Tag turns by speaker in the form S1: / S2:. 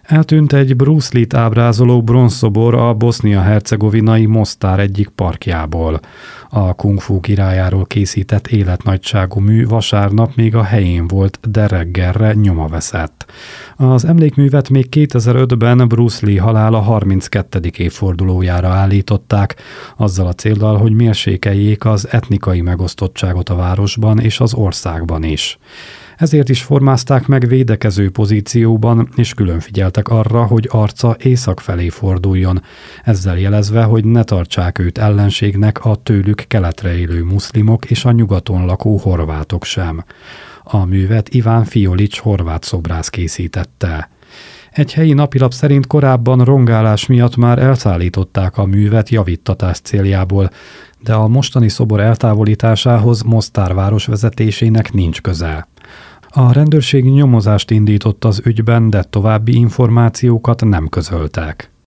S1: Eltűnt egy Bruce Lee-t ábrázoló bronzszobor a bosznia-hercegovinai Mostar egyik parkjából. A Kung Fu királyáról készített életnagyságú mű vasárnap még a helyén volt, de reggelre nyoma veszett. Az emlékművet még 2005-ben Bruce Lee halála 32. évfordulójára állították, azzal a céllal, hogy mérsékeljék az etnikai megosztottságot a városban és az országban is. Ezért is formázták meg védekező pozícióban, és külön figyeltek arra, hogy arca észak felé forduljon, ezzel jelezve, hogy ne tartsák őt ellenségnek a tőlük keletre élő muszlimok és a nyugaton lakó horvátok sem. A művet Iván Fiolics horvát szobrász készítette. Egy helyi napilap szerint korábban rongálás miatt már elszállították a művet javíttatás céljából, de a mostani szobor eltávolításához Mostar város vezetésének nincs köze. A rendőrség nyomozást indított az ügyben, de további információkat nem közöltek.